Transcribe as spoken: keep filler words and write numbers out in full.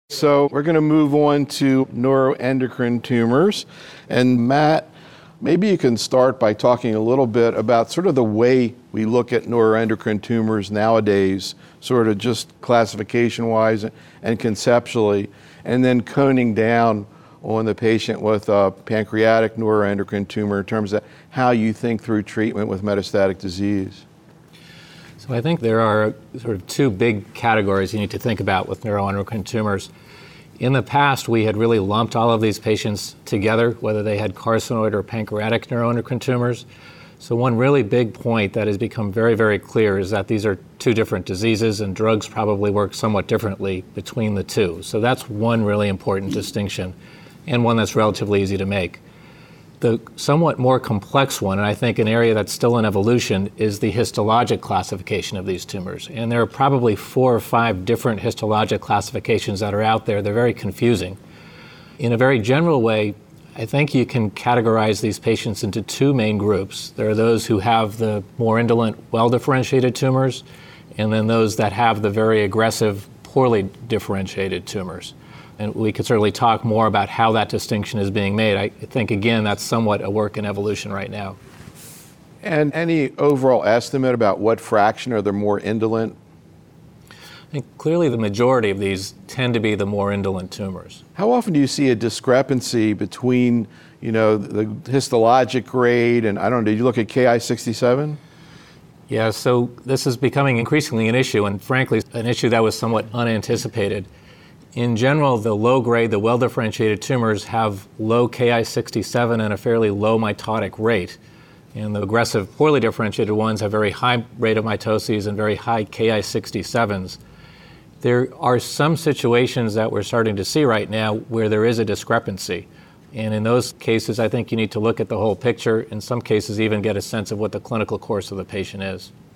So we're going to move on to neuroendocrine tumors. And Matt, maybe you can start by talking a little bit about sort of the way we look at neuroendocrine tumors nowadays, sort of just classification-wise and conceptually, and then coning down on the patient with a pancreatic neuroendocrine tumor in terms of how you think through treatment with metastatic disease. So I think there are sort of two big categories you need to think about with neuroendocrine tumors. In the past, we had really lumped all of these patients together, whether they had carcinoid or pancreatic neuroendocrine tumors. So one really big point that has become very, very clear is that these are two different diseases and drugs probably work somewhat differently between the two. So that's one really important distinction and one that's relatively easy to make. The somewhat more complex one, and I think an area that's still in evolution, is the histologic classification of these tumors. And there are probably four or five different histologic classifications that are out there. They're very confusing. In a very general way, I think you can categorize these patients into two main groups. There are those who have the more indolent, well-differentiated tumors, and then those that have the very aggressive, poorly differentiated tumors. And we could certainly talk more about how that distinction is being made. I think, again, that's somewhat a work in evolution right now. And any overall estimate about what fraction are the more indolent? I think clearly the majority of these tend to be the more indolent tumors. How often do you see a discrepancy between, you know, the histologic grade and, I don't know, did you look at K I sixty-seven? Yeah, so this is becoming increasingly an issue, and frankly, an issue that was somewhat unanticipated. In general, the low-grade, the well-differentiated tumors have low K I sixty-seven and a fairly low mitotic rate. And the aggressive, poorly differentiated ones have very high rate of mitoses and very high K I sixty-sevens. There are some situations that we're starting to see right now where there is a discrepancy. And in those cases, I think you need to look at the whole picture, in some cases even get a sense of what the clinical course of the patient is.